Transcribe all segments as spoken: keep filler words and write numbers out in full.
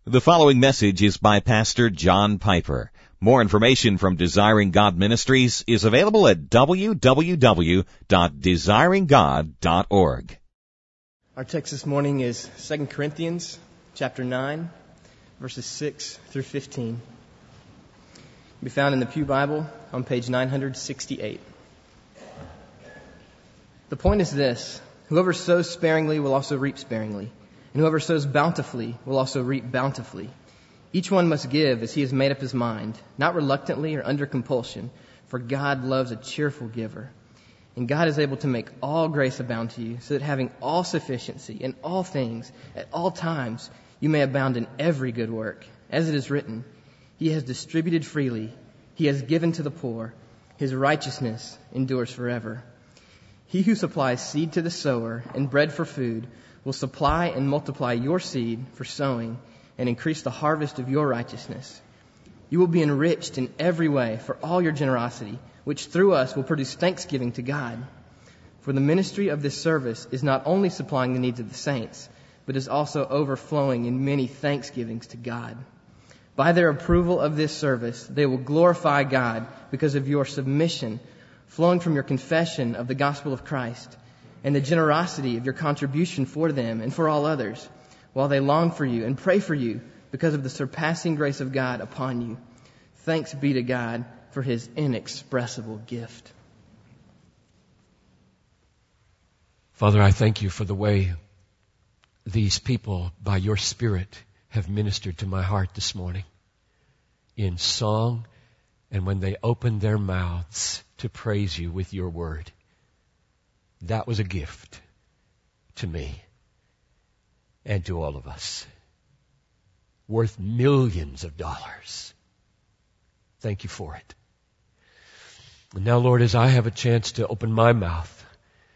The following message is by Pastor John Piper. More information from Desiring God Ministries is available at w w w dot desiring god dot org. Our text this morning is Second Corinthians chapter nine, verses six through fifteen. It can be found in the Pew Bible on page nine sixty-eight. The point is this: whoever sows sparingly will also reap sparingly, and whoever sows bountifully will also reap bountifully. Each one must give as he has made up his mind, not reluctantly or under compulsion, for God loves a cheerful giver. And God is able to make all grace abound to you, so that having all sufficiency in all things, at all times, you may abound in every good work. As it is written, He has distributed freely, He has given to the poor, His righteousness endures forever. He who supplies seed to the sower and bread for food will supply and multiply your seed for sowing and increase the harvest of your righteousness. You will be enriched in every way for all your generosity, which through us will produce thanksgiving to God. For the ministry of this service is not only supplying the needs of the saints, but is also overflowing in many thanksgivings to God. By their approval of this service, they will glorify God because of your submission, flowing from your confession of the gospel of Christ, and the generosity of your contribution for them and for all others, while they long for you and pray for you because of the surpassing grace of God upon you. Thanks be to God for His inexpressible gift. Father, I thank you for the way these people, by your Spirit, have ministered to my heart this morning in song and when they opened their mouths to praise you with your word. That was a gift to me and to all of us, worth millions of dollars. Thank you for it. And now, Lord, as I have a chance to open my mouth,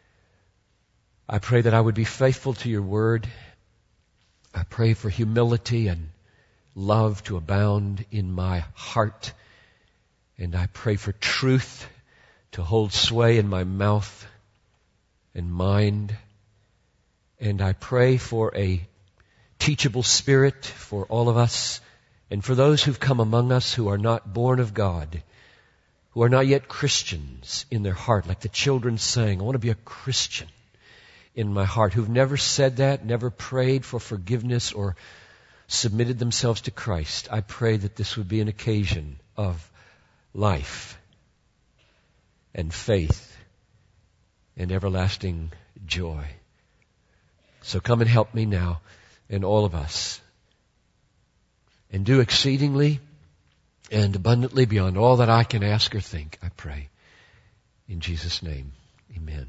I pray that I would be faithful to your word. I pray for humility and love to abound in my heart. And I pray for truth to hold sway in my mouth and mind. And I pray for a teachable spirit for all of us, and for those who've come among us who are not born of God, who are not yet Christians in their heart, like the children sang, I want to be a Christian in my heart, who've never said that, never prayed for forgiveness or submitted themselves to Christ. I pray that this would be an occasion of life and faith and everlasting joy. So come and help me now and all of us, and do exceedingly and abundantly beyond all that I can ask or think, I pray. In Jesus' name, amen.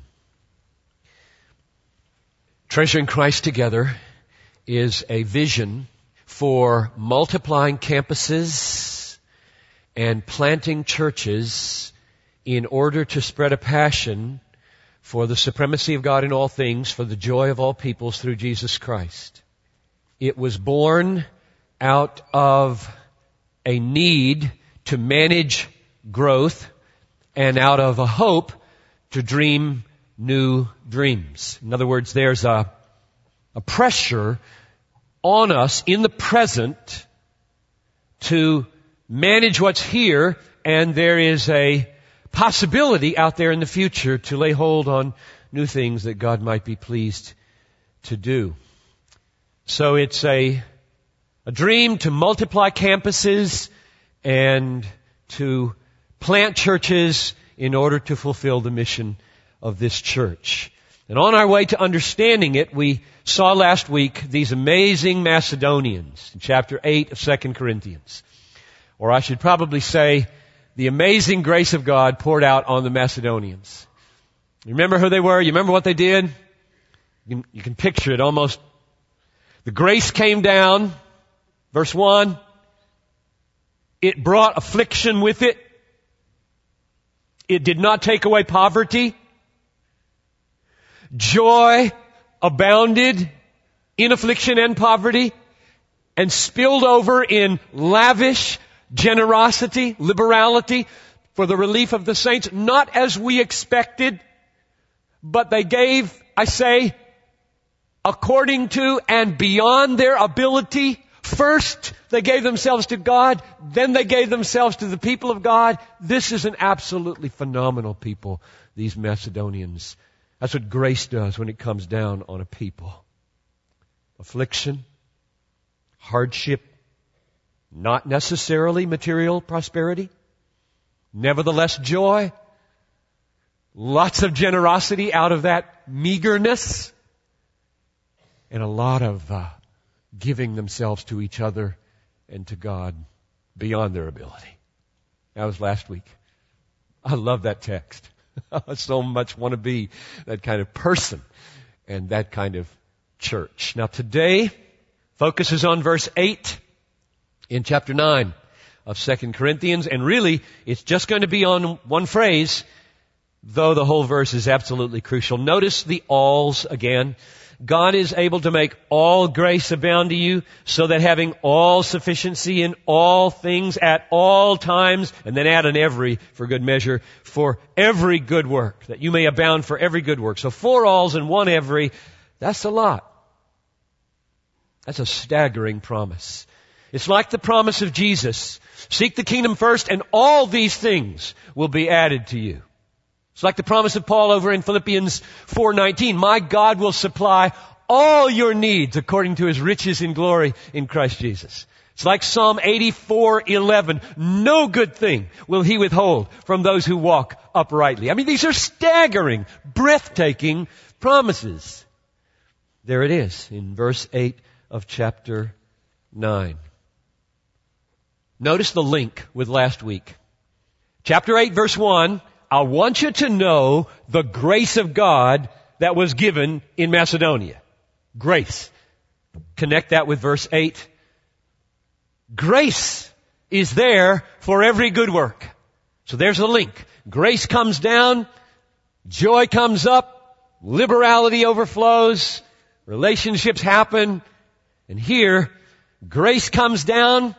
Treasuring Christ Together is a vision for multiplying campuses and planting churches in order to spread a passion for the supremacy of God in all things, for the joy of all peoples through Jesus Christ. It was born out of a need to manage growth and out of a hope to dream new dreams. In other words, there's a, a pressure on us in the present to manage what's here, and there is a possibility out there in the future to lay hold on new things that God might be pleased to do. So it's a, a dream to multiply campuses and to plant churches in order to fulfill the mission of this church. And on our way to understanding it, we saw last week these amazing Macedonians in chapter eight of Second Corinthians. Or I should probably say, the amazing grace of God poured out on the Macedonians. You remember who they were? You remember what they did? You can, you can picture it almost. The grace came down, verse one. It brought affliction with it. It did not take away poverty. Joy abounded in affliction and poverty and spilled over in lavish generosity, liberality for the relief of the saints, not as we expected, but they gave, I say, according to and beyond their ability, First, they gave themselves to God, then they gave themselves to the people of God. This is an absolutely phenomenal people, these Macedonians. That's what grace does when it comes down on a people. Affliction, hardship, not necessarily material prosperity, nevertheless joy, lots of generosity out of that meagerness, and a lot of uh, giving themselves to each other and to God beyond their ability. That was last week. I love that text. I so much want to be that kind of person and that kind of church. Now today, focus is on verse eight in chapter nine of Second Corinthians, and really it's just going to be on one phrase, though the whole verse is absolutely crucial. Notice the alls again. God is able to make all grace abound to you, so that having all sufficiency in all things at all times, and then add an every for good measure, for every good work, that you may abound for every good work. So four alls and one every, that's a lot. That's a staggering promise. It's like the promise of Jesus. Seek the kingdom first, and all these things will be added to you. It's like the promise of Paul over in Philippians four nineteen. My God will supply all your needs according to His riches in glory in Christ Jesus. It's like Psalm eighty-four eleven. No good thing will He withhold from those who walk uprightly. I mean, these are staggering, breathtaking promises. There it is in verse eight of chapter nine. Notice the link with last week. Chapter eight, verse one. I want you to know the grace of God that was given in Macedonia. Grace. Connect that with verse eight. Grace is there for every good work. So there's the link. Grace comes down, joy comes up, liberality overflows, relationships happen, and here, grace comes down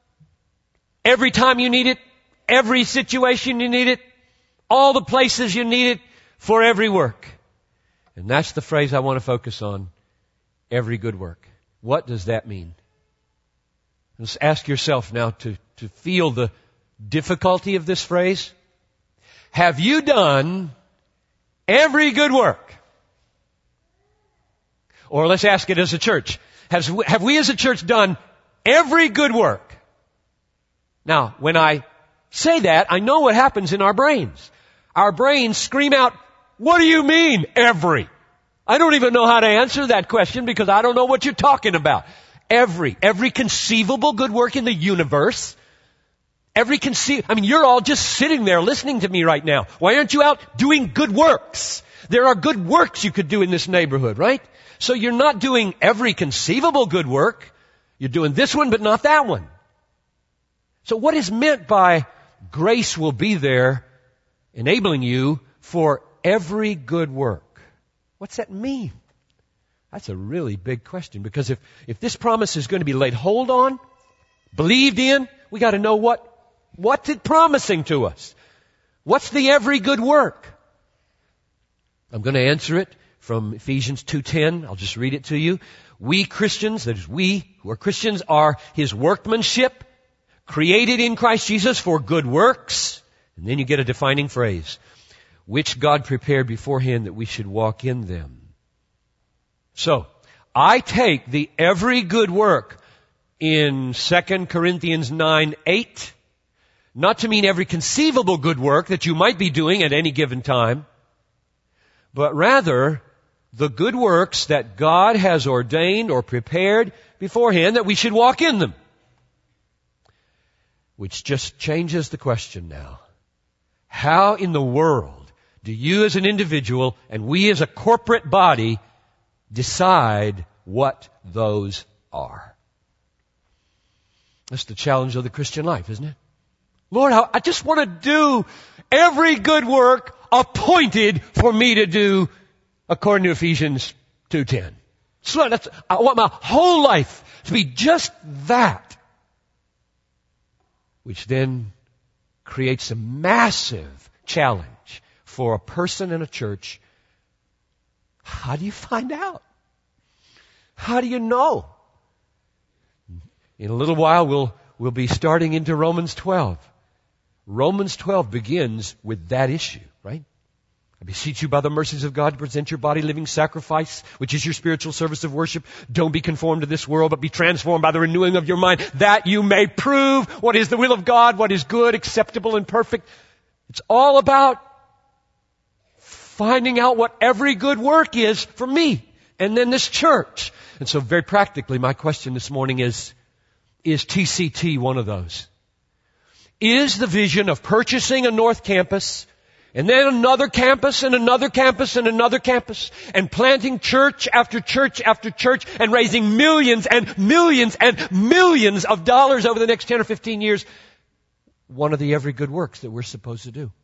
every time you need it, every situation you need it, all the places you need it, for every work. And that's the phrase I want to focus on. Every good work. What does that mean? Let's ask yourself now to, to feel the difficulty of this phrase. Have you done every good work? Or let's ask it as a church. Has, have we as a church done every good work? Now, when I say that, I know what happens in our brains. Our brains scream out, what do you mean, every? I don't even know how to answer that question because I don't know what you're talking about. Every, every conceivable good work in the universe. Every conceive, I mean, you're all just sitting there listening to me right now. Why aren't you out doing good works? There are good works you could do in this neighborhood, right? So you're not doing every conceivable good work. You're doing this one, but not that one. So what is meant by grace will be there enabling you for every good work? What's that mean? That's a really big question, because if, if this promise is going to be laid hold on, believed in, we got to know what, what's it promising to us? What's the every good work? I'm going to answer it from Ephesians two ten. I'll just read it to you. We Christians, that is we who are Christians, are His workmanship, created in Christ Jesus for good works. And then you get a defining phrase, which God prepared beforehand that we should walk in them. So, I take the every good work in Second Corinthians nine eight, not to mean every conceivable good work that you might be doing at any given time, but rather the good works that God has ordained or prepared beforehand that we should walk in them. Which just changes the question now. How in the world do you as an individual and we as a corporate body decide what those are? That's the challenge of the Christian life, isn't it? Lord, I just want to do every good work appointed for me to do according to Ephesians two ten. So that's, I want my whole life to be just that. Which then creates a massive challenge for a person in a church. How do you find out? How do you know? In a little while, we'll, we'll be starting into Romans twelve. Romans twelve begins with that issue, right? I beseech you by the mercies of God to present your body living sacrifice, which is your spiritual service of worship. Don't be conformed to this world, but be transformed by the renewing of your mind, that you may prove what is the will of God, what is good, acceptable, and perfect. It's all about finding out what every good work is for me and then this church. And so very practically, my question this morning is, is T C T one of those? Is the vision of purchasing a North Campus and then another campus and another campus and another campus and planting church after church after church and raising millions and millions and millions of dollars over the next ten or fifteen years one of the every good works that we're supposed to do?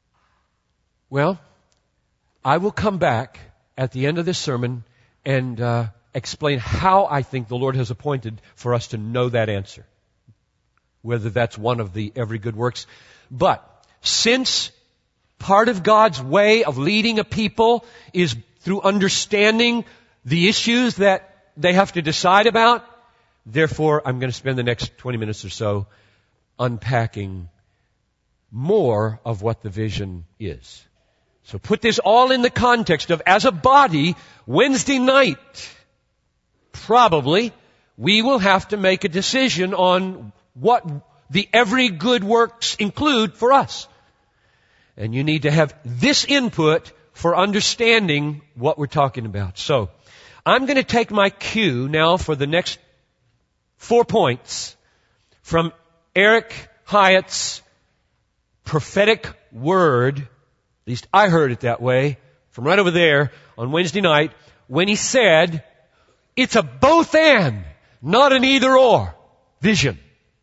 Well, I will come back at the end of this sermon and uh, explain how I think the Lord has appointed for us to know that answer, whether that's one of the every good works. But since part of God's way of leading a people is through understanding the issues that they have to decide about, therefore I'm going to spend the next twenty minutes or so unpacking more of what the vision is. So put this all in the context of, as a body, Wednesday night, probably, we will have to make a decision on what the every good works include for us. And you need to have this input for understanding what we're talking about. So, I'm going to take my cue now for the next four points from Eric Hyatt's prophetic word, at least I heard it that way, from right over there on Wednesday night, when he said, it's a both and, not an either or vision.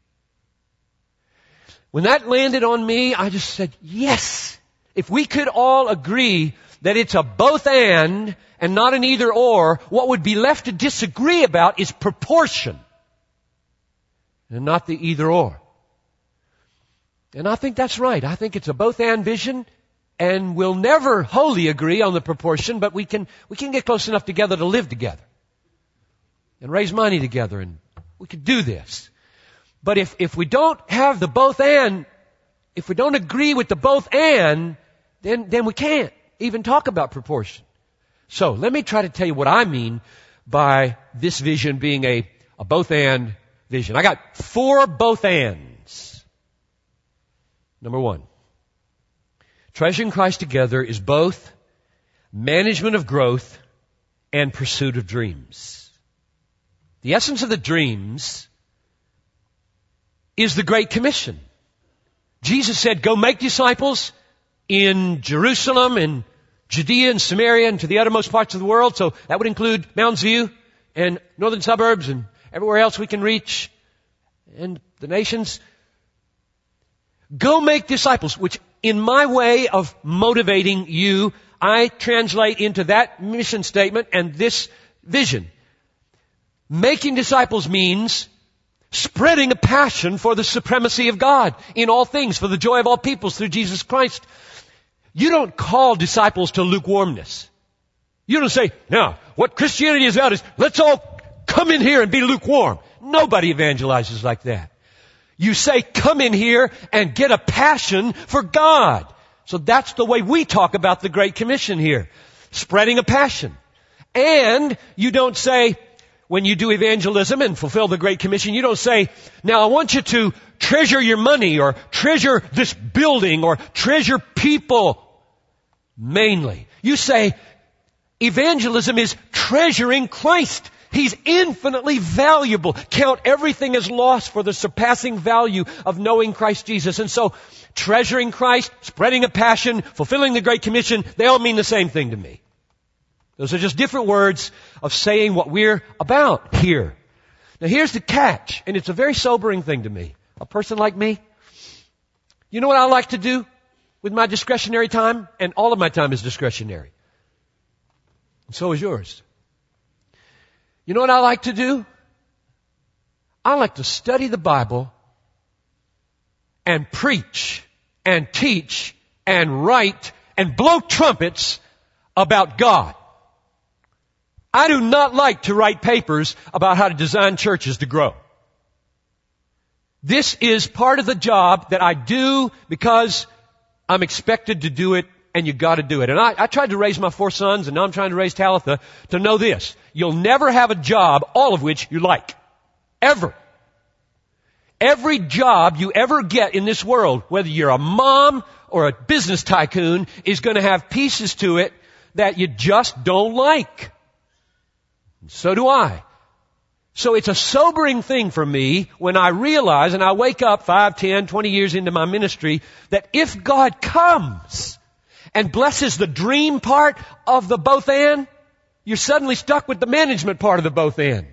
When that landed on me, I just said, yes. If we could all agree that it's a both and and not an either or, what would be left to disagree about is proportion and not the either or. And I think that's right. I think it's a both and vision, and we'll never wholly agree on the proportion, but we can, we can get close enough together to live together and raise money together, and we could do this. But if, if we don't have the both and, if we don't agree with the both and, then, then we can't even talk about proportion. So let me try to tell you what I mean by this vision being a, a both and vision. I got four both ands. Number one, treasuring Christ together is both management of growth and pursuit of dreams. The essence of the dreams is the Great Commission. Jesus said, go make disciples in Jerusalem and Judea and Samaria and to the uttermost parts of the world. So that would include Mounds View and northern suburbs and everywhere else we can reach and the nations. Go make disciples, which in my way of motivating you, I translate into that mission statement and this vision. Making disciples means spreading a passion for the supremacy of God in all things, for the joy of all peoples through Jesus Christ. You don't call disciples to lukewarmness. You don't say, now, what Christianity is about is, let's all come in here and be lukewarm. Nobody evangelizes like that. You say, come in here and get a passion for God. So that's the way we talk about the Great Commission here. Spreading a passion. And you don't say, when you do evangelism and fulfill the Great Commission, you don't say, now I want you to treasure your money or treasure this building or treasure people mainly. You say, evangelism is treasuring Christ. He's infinitely valuable. Count everything as lost for the surpassing value of knowing Christ Jesus. And so, treasuring Christ, spreading a passion, fulfilling the Great Commission, they all mean the same thing to me. Those are just different words of saying what we're about here. Now here's the catch, and it's a very sobering thing to me. A person like me, you know what I like to do with my discretionary time? And all of my time is discretionary. And so is yours. You know what I like to do? I like to study the Bible and preach and teach and write and blow trumpets about God. I do not like to write papers about how to design churches to grow. This is part of the job that I do because I'm expected to do it, and you got to do it. And I, I tried to raise my four sons, and now I'm trying to raise Talitha to know this. You'll never have a job, all of which you like. Ever. Every job you ever get in this world, whether you're a mom or a business tycoon, is going to have pieces to it that you just don't like. So do I. So it's a sobering thing for me when I realize, and I wake up five, ten, twenty years into my ministry, that if God comes and blesses the dream part of the both and, you're suddenly stuck with the management part of the both and.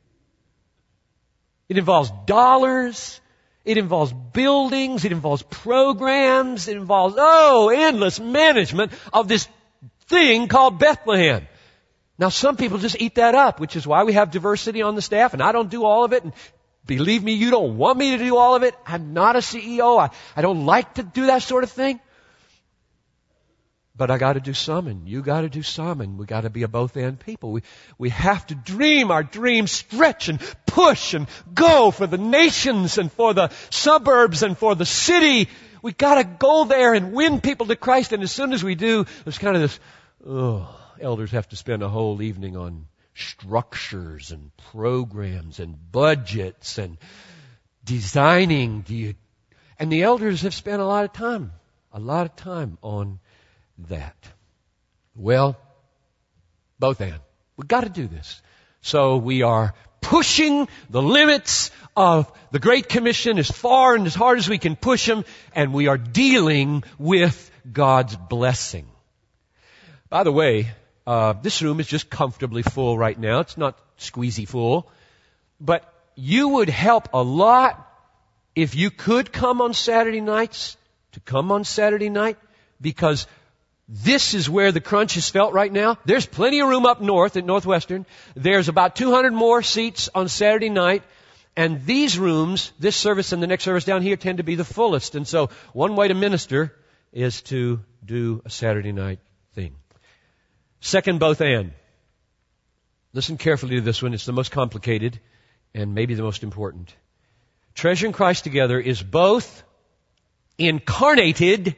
It involves dollars, it involves buildings, it involves programs, it involves, oh, endless management of this thing called Bethlehem. Now, some people just eat that up, which is why we have diversity on the staff, and I don't do all of it. And believe me, you don't want me to do all of it. I'm not a C E O. I, I don't like to do that sort of thing. But I got to do some, and you got to do some, and we got to be a both-and people. We we have to dream our dreams, stretch and push and go for the nations and for the suburbs and for the city. We got to go there and win people to Christ. And as soon as we do, there's kind of this, oh. Elders have to spend a whole evening on structures and programs and budgets and designing. Do you, and the elders have spent a lot of time, a lot of time on that. Well, both and. We've got to do this. So we are pushing the limits of the Great Commission as far and as hard as we can push them, and we are dealing with God's blessing. By the way, Uh, this room is just comfortably full right now. It's not squeezy full. But you would help a lot if you could come on Saturday nights, to come on Saturday night, because this is where the crunch is felt right now. There's plenty of room up north at Northwestern. There's about two hundred more seats on Saturday night. And these rooms, this service and the next service down here, tend to be the fullest. And so one way to minister is to do a Saturday night thing. Second, both and. Listen carefully to this one. It's the most complicated and maybe the most important. Treasuring Christ together is both incarnated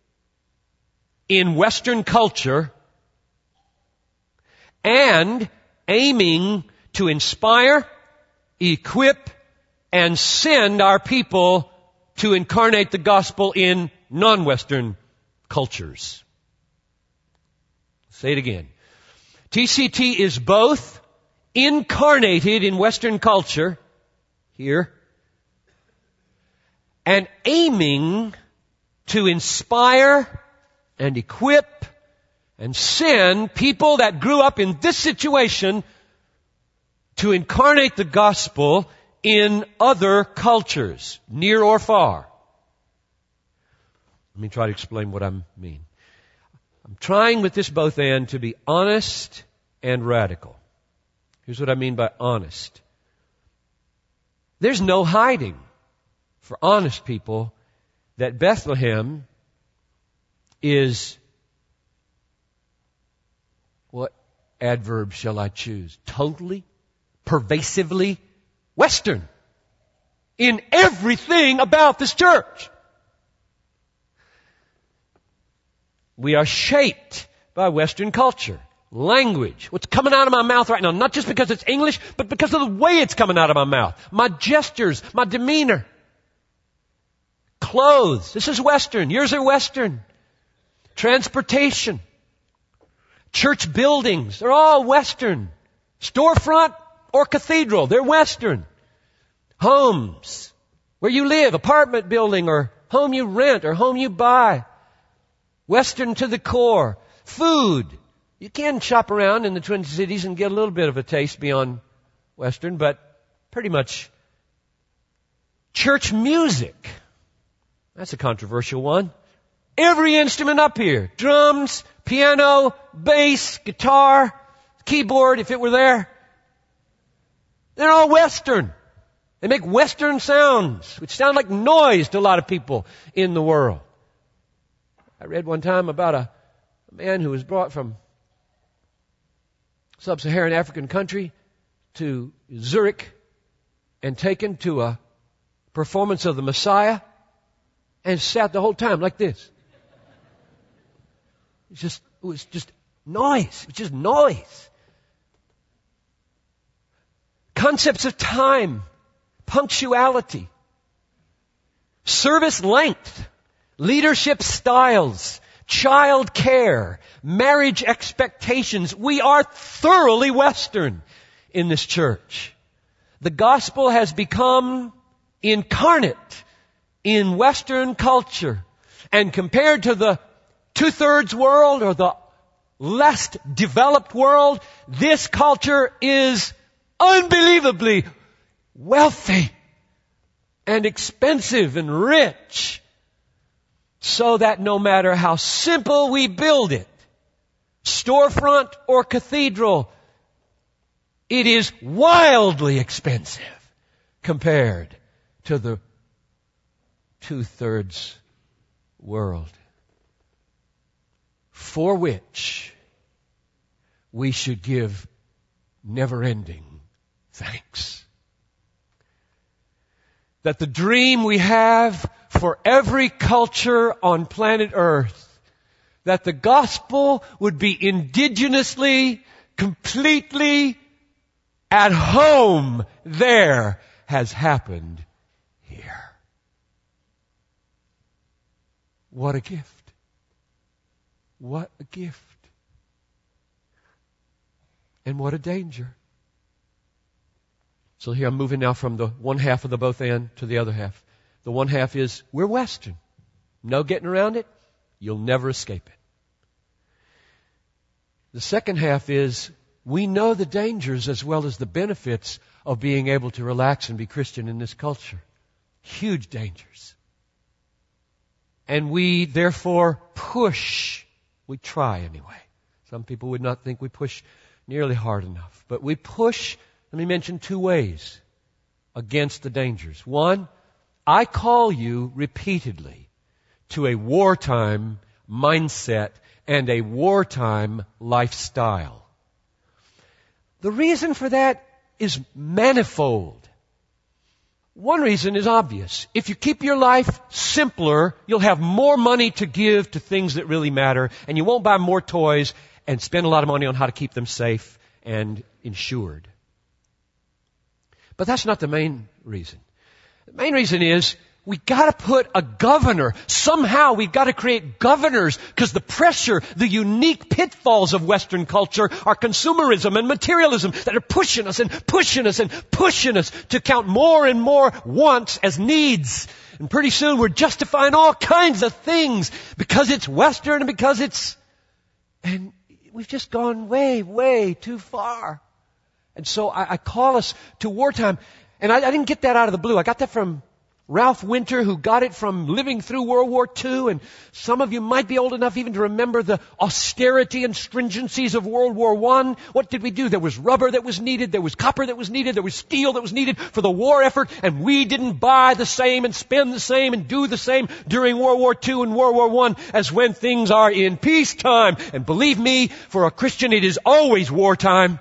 in Western culture and aiming to inspire, equip, and send our people to incarnate the gospel in non-Western cultures. Say it again. T C T is both incarnated in Western culture, here, and aiming to inspire and equip and send people that grew up in this situation to incarnate the gospel in other cultures, near or far. Let me try to explain what I mean. I'm trying with this both and to be honest and radical. Here's what I mean by honest. There's no hiding for honest people that Bethlehem is, what adverb shall I choose? Totally, pervasively Western in everything about this church. We are shaped by Western culture, language, what's coming out of my mouth right now, not just because it's English, but because of the way it's coming out of my mouth. My gestures, my demeanor. Clothes, this is Western, yours are Western. Transportation. Church buildings, they're all Western. Storefront or cathedral, they're Western. Homes, where you live, apartment building or home you rent or home you buy. Western to the core. Food. You can shop around in the Twin Cities and get a little bit of a taste beyond Western, but pretty much. Church music. That's a controversial one. Every instrument up here. Drums, piano, bass, guitar, keyboard, if it were there. They're all Western. They make Western sounds, which sound like noise to a lot of people in the world. I read one time about a, a man who was brought from sub-Saharan African country to Zurich and taken to a performance of the Messiah and sat the whole time like this. It's just, it was just noise. It was just noise. Concepts of time, punctuality, service length, leadership styles, child care, marriage expectations. We are thoroughly Western in this church. The gospel has become incarnate in Western culture. And compared to the two-thirds world or the less developed world, this culture is unbelievably wealthy and expensive and rich, so that no matter how simple we build it, storefront or cathedral, it is wildly expensive compared to the two-thirds world, for which we should give never-ending thanks. That the dream we have for every culture on planet Earth, that the gospel would be indigenously, completely at home there, has happened here. What a gift. What a gift. And what a danger. So here I'm moving now from the one half of the both end to the other half. The one half is, we're Western. No getting around it. You'll never escape it. The second half is, we know the dangers as well as the benefits of being able to relax and be Christian in this culture. Huge dangers. And we therefore push. We try anyway. Some people would not think we push nearly hard enough. But we push, let me mention two ways against the dangers. One, I call you repeatedly to a wartime mindset and a wartime lifestyle. The reason for that is manifold. One reason is obvious. If you keep your life simpler, you'll have more money to give to things that really matter, and you won't buy more toys and spend a lot of money on how to keep them safe and insured. But that's not the main reason. The main reason is we got to put a governor. Somehow we've got to create governors, because the pressure, the unique pitfalls of Western culture are consumerism and materialism that are pushing us and pushing us and pushing us to count more and more wants as needs. And pretty soon we're justifying all kinds of things because it's Western and because it's... And we've just gone way, way too far. And so I, I call us to wartime. And I, I didn't get that out of the blue. I got that from Ralph Winter, who got it from living through World War Two. And some of you might be old enough even to remember the austerity and stringencies of World War One. What did we do? There was rubber that was needed. There was copper that was needed. There was steel that was needed for the war effort. And we didn't buy the same and spend the same and do the same during World War Two and World War One as when things are in peacetime. And believe me, for a Christian, it is always wartime.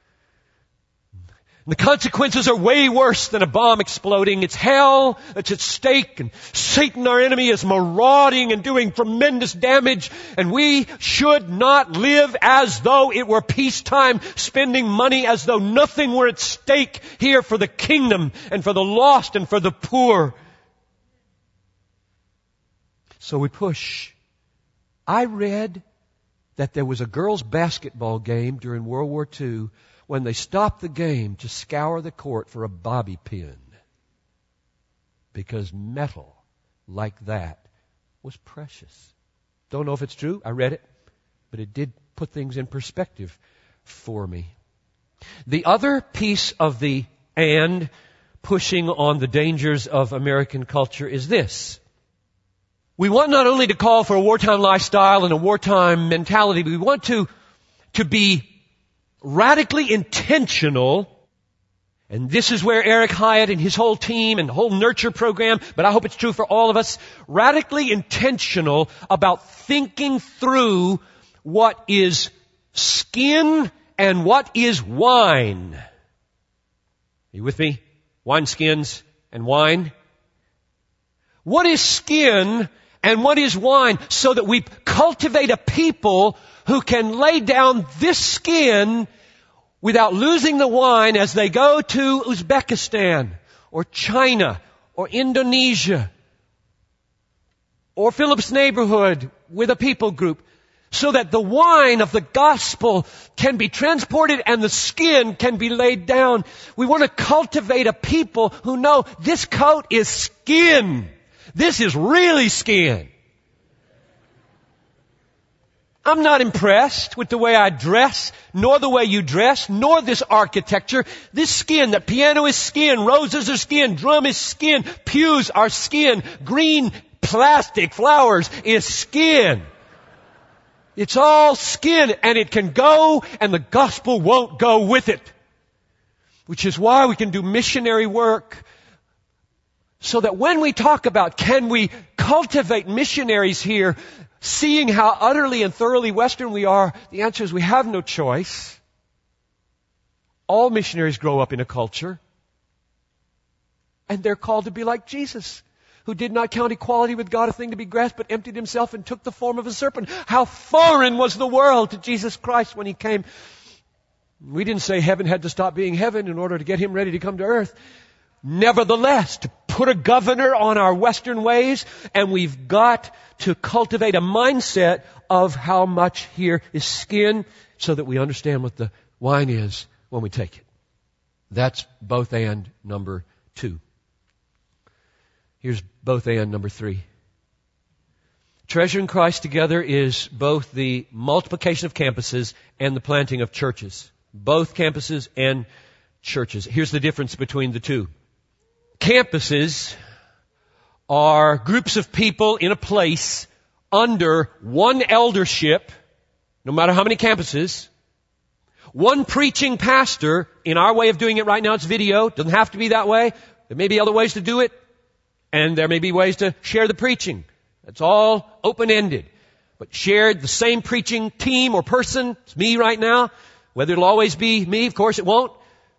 The consequences are way worse than a bomb exploding. It's hell that's at stake, and Satan, our enemy, is marauding and doing tremendous damage. And we should not live as though it were peacetime, spending money as though nothing were at stake here for the kingdom and for the lost and for the poor. So we push. I read that there was a girls' basketball game during World War Two when they stopped the game to scour the court for a bobby pin, because metal like that was precious. Don't know if it's true. I read it, but it did put things in perspective for me. The other piece of the and pushing on the dangers of American culture is this. We want not only to call for a wartime lifestyle and a wartime mentality, but we want to, to be radically intentional. And this is where Eric Hyatt and his whole team and the whole nurture program, but I hope it's true for all of us, radically intentional about thinking through what is skin and what is wine. Are you with me? Wine skins and wine. what is skin and what is wine, so that we cultivate a people who can lay down this skin without losing the wine as they go to Uzbekistan or China or Indonesia or Philip's neighborhood with a people group, so that the wine of the gospel can be transported and the skin can be laid down. We want to cultivate a people who know this coat is skin. This is really skin. I'm not impressed with the way I dress, nor the way you dress, nor this architecture. This skin, the piano is skin, roses are skin, drum is skin, pews are skin, green plastic flowers is skin. It's all skin, and it can go, and the gospel won't go with it. Which is why we can do missionary work, so that when we talk about can we cultivate missionaries here, seeing how utterly and thoroughly Western we are, the answer is we have no choice. All missionaries grow up in a culture, and they're called to be like Jesus, who did not count equality with God a thing to be grasped, but emptied himself and took the form of a serpent. How foreign was the world to Jesus Christ when he came. We didn't say heaven had to stop being heaven in order to get him ready to come to earth. Nevertheless, to put a governor on our Western ways, and we've got to cultivate a mindset of how much here is skin, so that we understand what the wine is when we take it. That's both and number two. Here's both and number three. Treasuring Christ together is both the multiplication of campuses and the planting of churches. Both campuses and churches. Here's the difference between the two. Campuses are groups of people in a place under one eldership, no matter how many campuses, one preaching pastor. In our way of doing it right now, it's video. Doesn't have to be that way. There may be other ways to do it, and there may be ways to share the preaching. That's all open-ended. But shared, the same preaching team or person, it's me right now. Whether it'll always be me, of course it won't.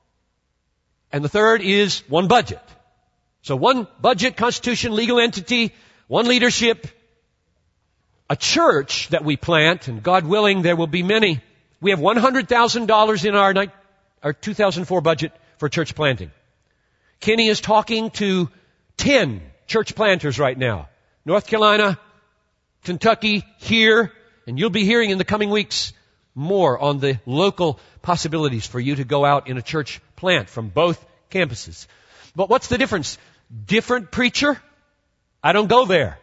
And the third is one budget. So one budget, constitution, legal entity, one leadership, a church that we plant, and God willing, there will be many. We have one hundred thousand dollars in our, our two thousand four budget for church planting. Kenny is talking to ten church planters right now. North Carolina, Kentucky, here, and you'll be hearing in the coming weeks more on the local possibilities for you to go out in a church plant from both campuses. But what's the difference? Different preacher? I don't go there.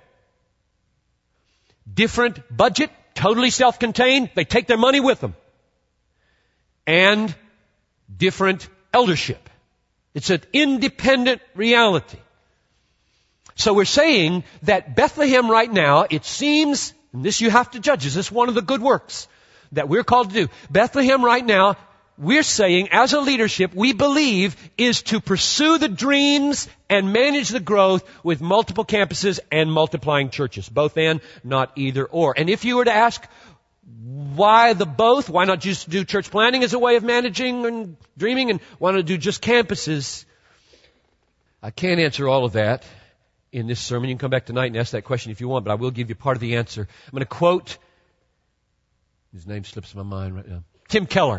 Different budget? Totally self-contained? They take their money with them. And different eldership. It's an independent reality. So we're saying that Bethlehem right now, it seems, and this you have to judge, is this one of the good works that we're called to do? Bethlehem right now, we're saying as a leadership, we believe is to pursue the dreams and manage the growth with multiple campuses and multiplying churches. Both and, not either or. And if you were to ask, why the both? Why not just do church planting as a way of managing and dreaming, and why not do just campuses? I can't answer all of that in this sermon. You can come back tonight and ask that question if you want, but I will give you part of the answer. I'm going to quote, his name slips my mind right now. Tim Keller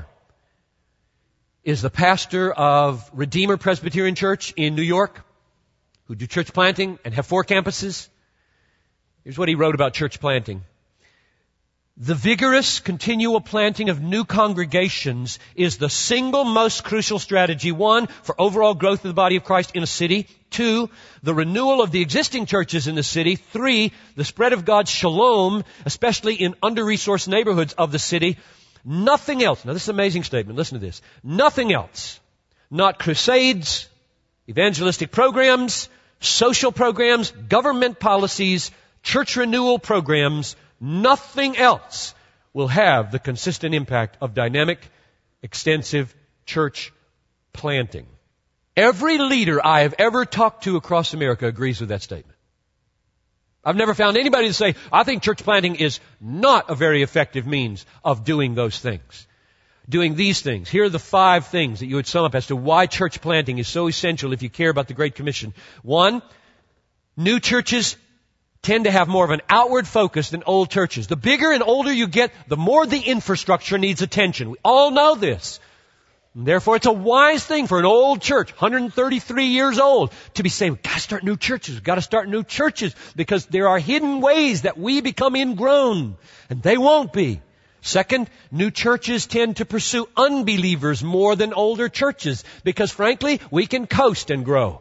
is the pastor of Redeemer Presbyterian Church in New York, who do church planting and have four campuses. Here's what he wrote about church planting. The vigorous, continual planting of new congregations is the single most crucial strategy. One, for overall growth of the body of Christ in a city. Two, the renewal of the existing churches in the city. Three, the spread of God's shalom, especially in under-resourced neighborhoods of the city. Nothing else. Now this is an amazing statement. Listen to this. Nothing else. Not crusades, evangelistic programs, social programs, government policies, church renewal programs. Nothing else will have the consistent impact of dynamic, extensive church planting. Every leader I have ever talked to across America agrees with that statement. I've never found anybody to say, I think church planting is not a very effective means of doing those things. Doing these things. Here are the five things that you would sum up as to why church planting is so essential if you care about the Great Commission. One, New churches tend to have more of an outward focus than old churches. The bigger and older you get, the more the infrastructure needs attention. We all know this. And therefore, it's a wise thing for an old church, one hundred thirty-three years old, to be saying, we've got to start new churches. We've got to start new churches because there are hidden ways that we become ingrown, and they won't be. Second, new churches tend to pursue unbelievers more than older churches because, frankly, we can coast and grow.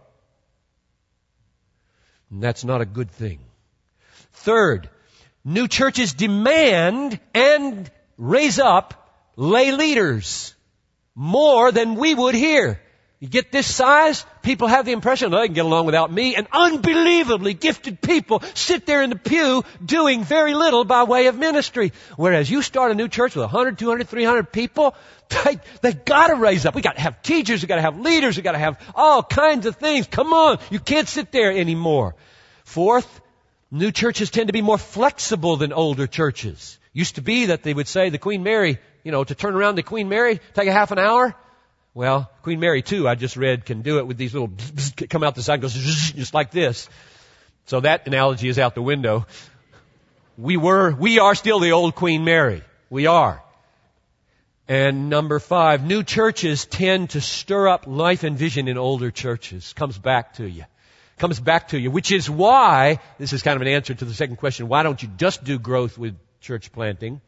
And that's not a good thing. Third, new churches demand and raise up lay leaders more than we would here. You get this size, people have the impression, oh, they can get along without me, and unbelievably gifted people sit there in the pew doing very little by way of ministry. Whereas you start a new church with one hundred, two hundred, three hundred people, they, they've got to raise up. We got to have teachers, we got to have leaders, we got to have all kinds of things. Come on, you can't sit there anymore. Fourth, new churches tend to be more flexible than older churches. Used to be that they would say the Queen Mary, you know, to turn around to Queen Mary, take a half an hour. Well, Queen Mary too, I just read, can do it with these little bzz, bzz, come out the side and goes just like this. So that analogy is out the window. We were, we are still the old Queen Mary. We are. And number five, new churches tend to stir up life and vision in older churches. Comes back to you. Comes back to you, which is why, this is kind of an answer to the second question, why don't you just do growth with church planting?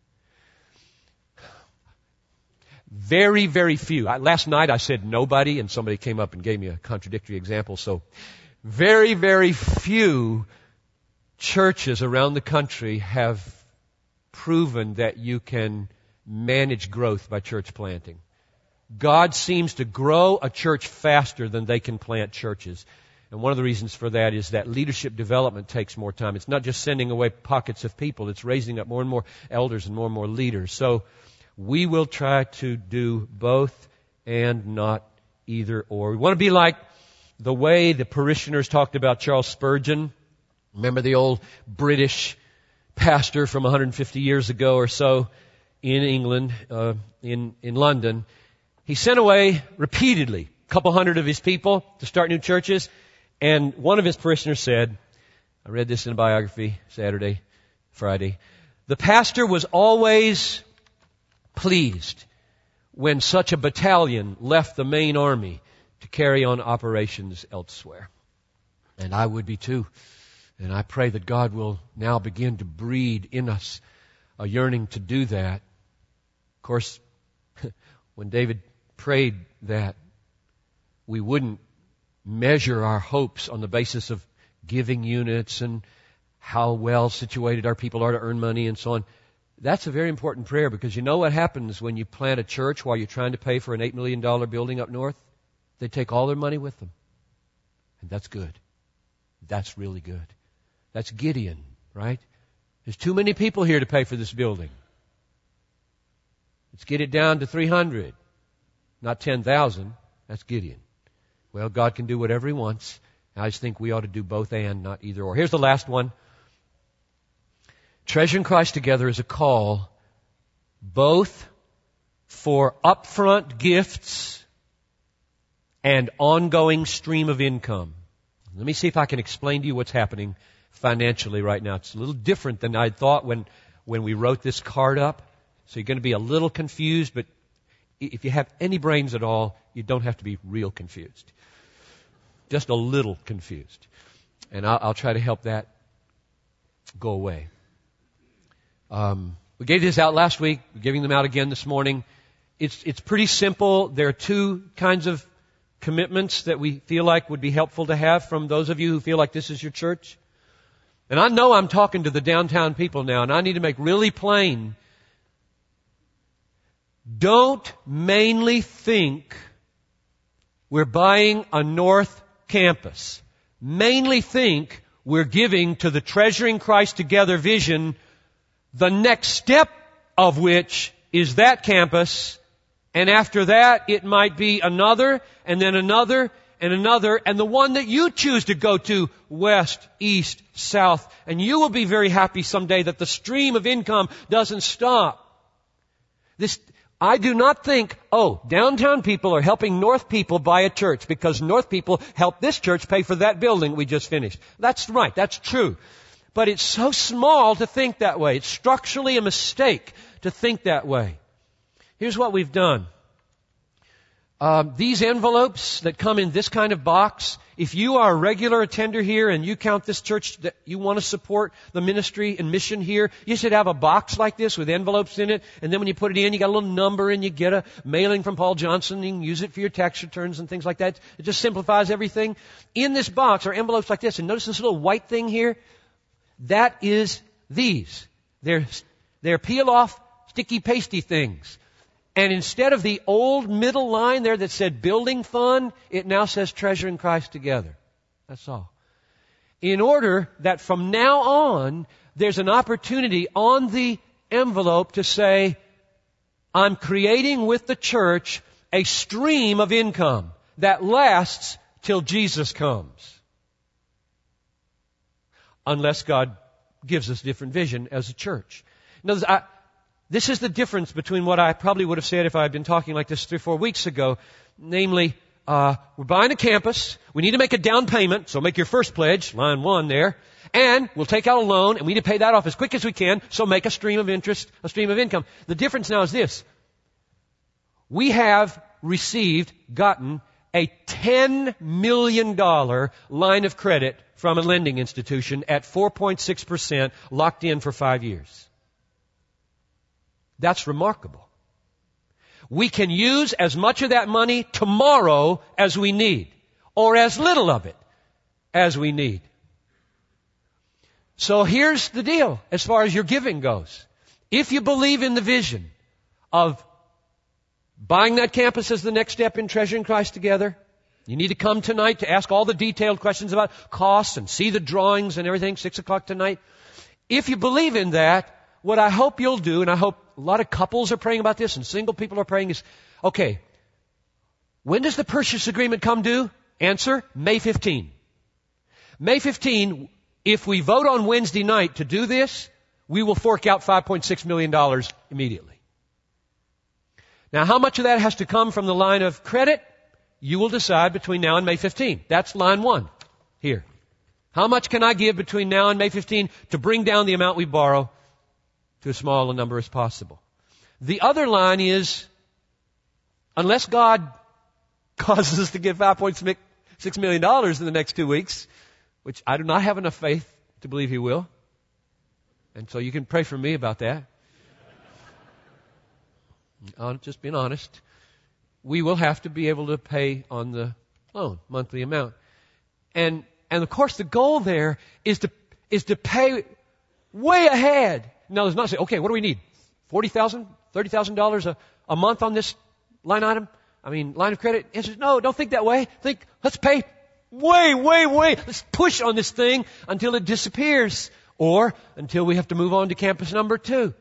Very, very few. I, last night I said nobody, and somebody came up and gave me a contradictory example. So, very, very few churches around the country have proven that you can manage growth by church planting. God seems to grow a church faster than they can plant churches. And one of the reasons for that is that leadership development takes more time. It's not just sending away pockets of people. It's raising up more and more elders and more and more leaders. So, we will try to do both and not either or. We want to be like the way the parishioners talked about Charles Spurgeon. Remember the old British pastor from one hundred fifty years ago or so in England, uh, in, in London. He sent away repeatedly a couple hundred of his people to start new churches. And one of his parishioners said, I read this in a biography Saturday, Friday, the pastor was always pleased when such a battalion left the main army to carry on operations elsewhere. And I would be too. And I pray that God will now begin to breed in us a yearning to do that. Of course, when David prayed that, we wouldn't measure our hopes on the basis of giving units and how well situated our people are to earn money and so on. That's a very important prayer because you know what happens when you plant a church while you're trying to pay for an eight million dollars building up north? They take all their money with them. And that's good. That's really good. That's Gideon, right? There's too many people here to pay for this building. Let's get it down to three hundred, not ten thousand. That's Gideon. Well, God can do whatever He wants. I just think we ought to do both and, not either or. Here's the last one. Treasuring Christ together is a call both for upfront gifts and ongoing stream of income. Let me see if I can explain to you what's happening financially right now. It's a little different than I thought when, when we wrote this card up. So you're going to be a little confused, but if you have any brains at all, you don't have to be real confused. Just a little confused. And I'll, I'll try to help that go away. Um, we gave this out last week. We're giving them out again this morning. It's, it's pretty simple. There are two kinds of commitments that we feel like would be helpful to have from those of you who feel like this is your church. And I know I'm talking to the downtown people now, and I need to make really plain. Don't mainly think we're buying a north campus. Mainly think we're giving to the Treasuring Christ Together vision, the next step of which is that campus, and after that it might be another, and then another, and another, and the one that you choose to go to, west, east, south, and you will be very happy someday that the stream of income doesn't stop. This, I do not think, oh, downtown people are helping North people buy a church because North people helped this church pay for that building we just finished. That's right. That's true. But it's so small to think that way. It's structurally a mistake to think that way. Here's what we've done. Um, these envelopes that come in this kind of box, if you are a regular attender here and you count this church that you want to support the ministry and mission here, you should have a box like this with envelopes in it. And then when you put it in, you got a little number and you get a mailing from Paul Johnson. You can use it for your tax returns and things like that. It just simplifies everything. In this box are envelopes like this. And notice this little white thing here? That is these. They're, they're peel-off, sticky, pasty things. And instead of the old middle line there that said building fund, it now says Treasuring Christ Together. That's all. In order that from now on, there's an opportunity on the envelope to say, I'm creating with the church a stream of income that lasts till Jesus comes. Unless God gives us a different vision as a church. In other words, I, This is the difference between what I probably would have said if I had been talking like this three or four weeks ago. Namely, uh, we're buying a campus. We need to make a down payment. So make your first pledge, line one there. And we'll take out a loan and we need to pay that off as quick as we can. So make a stream of interest, a stream of income. The difference now is this. We have received, gotten a ten million dollars line of credit from a lending institution at four point six percent locked in for five years. That's remarkable. We can use as much of that money tomorrow as we need, or as little of it as we need. So here's the deal as far as your giving goes. If you believe in the vision of buying that campus as the next step in Treasuring Christ Together, you need to come tonight to ask all the detailed questions about costs and see the drawings and everything, six o'clock tonight. If you believe in that, what I hope you'll do, and I hope a lot of couples are praying about this and single people are praying, is, okay, when does the purchase agreement come due? Answer, May fifteenth. May fifteenth, if we vote on Wednesday night to do this, we will fork out five point six million dollars immediately. Now, how much of that has to come from the line of credit? You will decide between now and May fifteenth. That's line one here. How much can I give between now and May fifteenth to bring down the amount we borrow to as small a number as possible? The other line is, unless God causes us to give five point six million dollars in the next two weeks, which I do not have enough faith to believe He will, and so you can pray for me about that. Just being honest, we will have to be able to pay on the loan, monthly amount. And, and of course the goal there is to, is to pay way ahead. Now, there's not say, okay, what do we need? forty thousand dollars, thirty thousand dollars a, a month on this line item? I mean, line of credit? Answer, no, don't think that way. Think, let's pay way, way, way. Let's push on this thing until it disappears or until we have to move on to campus number two.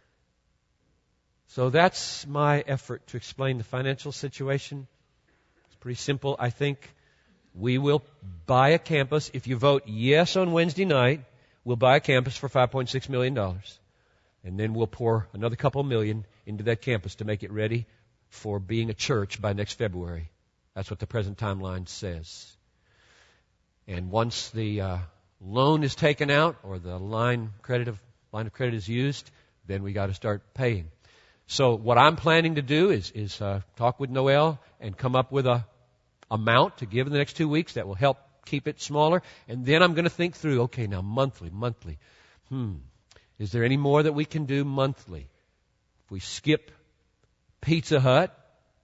So that's my effort to explain the financial situation. It's pretty simple. I think we will buy a campus. If you vote yes on Wednesday night, we'll buy a campus for five point six million dollars. And then we'll pour another couple million into that campus to make it ready for being a church by next February. That's what the present timeline says. And once the uh, loan is taken out or the line credit of line of credit is used, then we got to start paying. So what I'm planning to do is, is uh, talk with Noel and come up with a amount to give in the next two weeks that will help keep it smaller. And then I'm going to think through, okay, now monthly, monthly. Hmm, is there any more that we can do monthly? If we skip Pizza Hut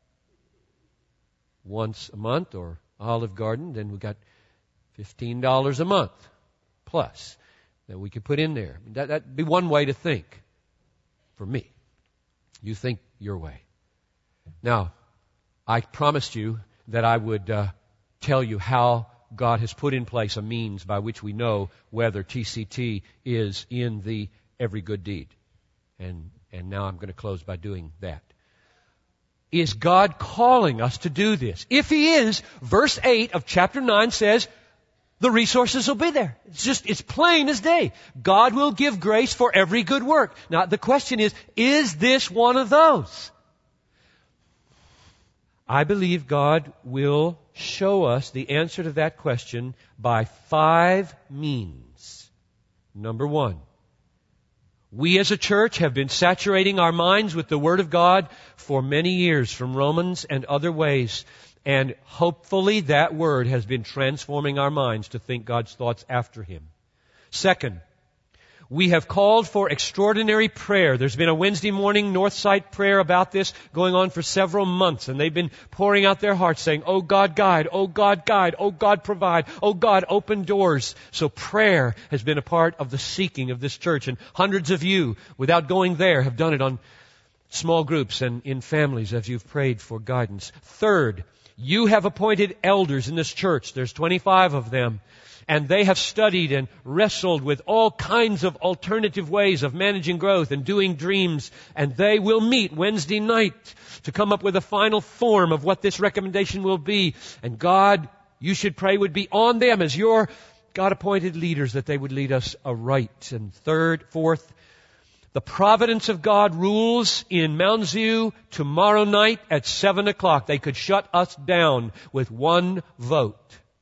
once a month or Olive Garden, then we got fifteen dollars a month plus that we could put in there. That, that'd be one way to think for me. You think your way. Now, I promised you that I would uh, tell you how God has put in place a means by which we know whether T C T is in the every good deed. And, and now I'm going to close by doing that. Is God calling us to do this? If He is, verse eight of chapter nine says, the resources will be there. It's just, it's plain as day. God will give grace for every good work. Now, the question is, is this one of those? I believe God will show us the answer to that question by five means. Number one, we as a church have been saturating our minds with the Word of God for many years, from Romans and other ways. And hopefully that Word has been transforming our minds to think God's thoughts after Him. Second, we have called for extraordinary prayer. There's been a Wednesday morning Northside prayer about this going on for several months, and they've been pouring out their hearts saying, "Oh God, guide, oh God, guide, oh God, provide, oh God, open doors." So prayer has been a part of the seeking of this church, and hundreds of you, without going there, have done it on small groups and in families as you've prayed for guidance. Third, you have appointed elders in this church. There's twenty-five of them. And they have studied and wrestled with all kinds of alternative ways of managing growth and doing dreams. And they will meet Wednesday night to come up with a final form of what this recommendation will be. And God, you should pray, would be on them as your God-appointed leaders, that they would lead us aright. And third, fourth, the providence of God rules in Mounds View tomorrow night at seven o'clock. They could shut us down with one vote.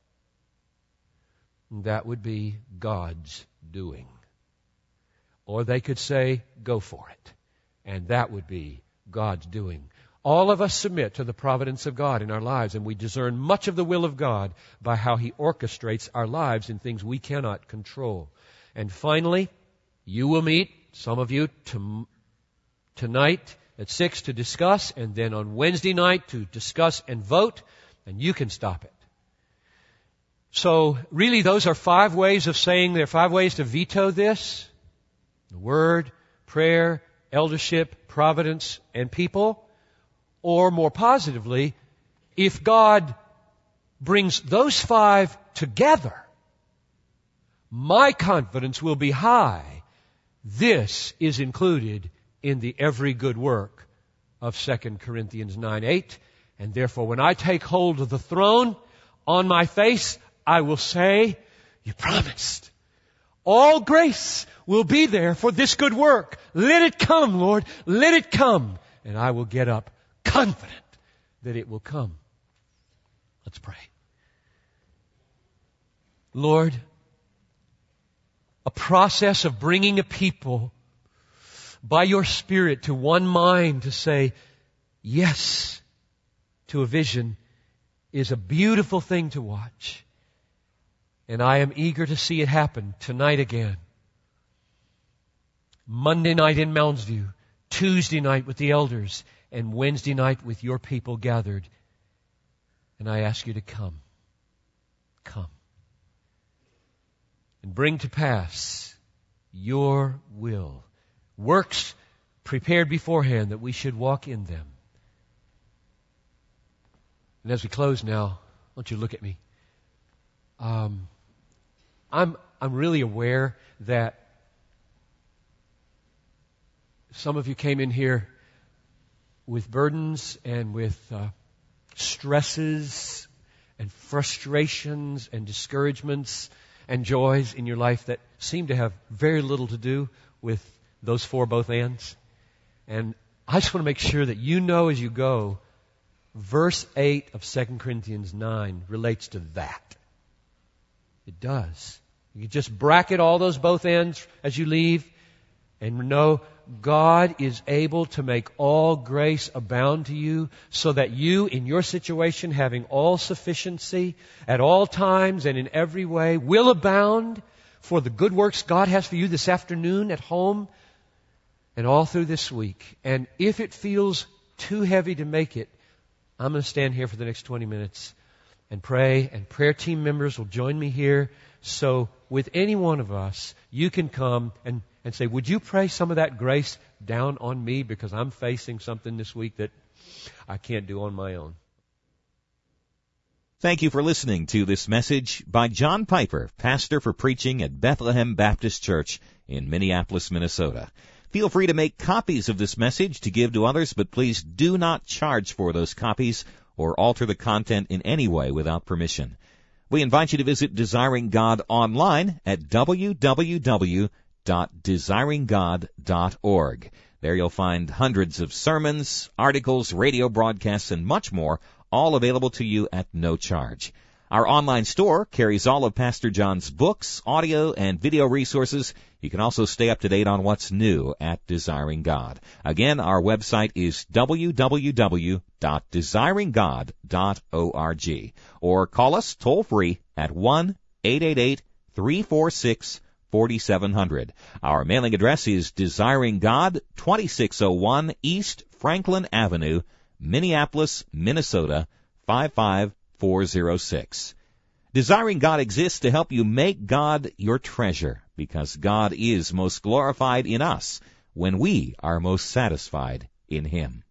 That would be God's doing. Or they could say, "Go for it." And that would be God's doing. All of us submit to the providence of God in our lives, and we discern much of the will of God by how He orchestrates our lives in things we cannot control. And finally, you will meet, some of you, to, tonight at six to discuss, and then on Wednesday night to discuss and vote, and you can stop it. So, really, those are five ways of saying there are five ways to veto this. The Word, prayer, eldership, providence, and people. Or more positively, if God brings those five together, my confidence will be high. This is included in the every good work of Second Corinthians nine eight. And therefore, when I take hold of the throne, on my face, I will say, "You promised. All grace will be there for this good work. Let it come, Lord. Let it come." And I will get up confident that it will come. Let's pray. Lord, a process of bringing a people by your Spirit to one mind to say yes to a vision is a beautiful thing to watch. And I am eager to see it happen tonight again. Monday night in Mounds View, Tuesday night with the elders, and Wednesday night with your people gathered. And I ask you to come. Come. And bring to pass your will. Works prepared beforehand that we should walk in them. And as we close now, I want you to look at me. Um, I'm, I'm really aware that some of you came in here with burdens and with uh, stresses and frustrations and discouragements and joys in your life that seem to have very little to do with those four both ands. And I just want to make sure that you know as you go, verse eight of Second Corinthians nine relates to that. It does. You just bracket all those both ends as you leave and know God is able to make all grace abound to you so that you, in your situation, having all sufficiency at all times and in every way, will abound for the good works God has for you this afternoon at home and all through this week. And if it feels too heavy to make it, I'm going to stand here for the next twenty minutes and pray, and prayer team members will join me here. So with any one of us, you can come and, and say, "Would you pray some of that grace down on me because I'm facing something this week that I can't do on my own." Thank you for listening to this message by John Piper, pastor for preaching at Bethlehem Baptist Church in Minneapolis, Minnesota. Feel free to make copies of this message to give to others, but please do not charge for those copies or alter the content in any way without permission. We invite you to visit Desiring God online at w w w dot desiring god dot org. There you'll find hundreds of sermons, articles, radio broadcasts, and much more, all available to you at no charge. Our online store carries all of Pastor John's books, audio, and video resources. You can also stay up to date on what's new at Desiring God. Again, our website is w w w dot desiring god dot org. Or call us toll-free at one eight eight eight, three four six, four seven zero zero. Our mailing address is Desiring God, twenty-six oh one East Franklin Avenue, Minneapolis, Minnesota, five five four zero six. Desiring God exists to help you make God your treasure, because God is most glorified in us when we are most satisfied in Him.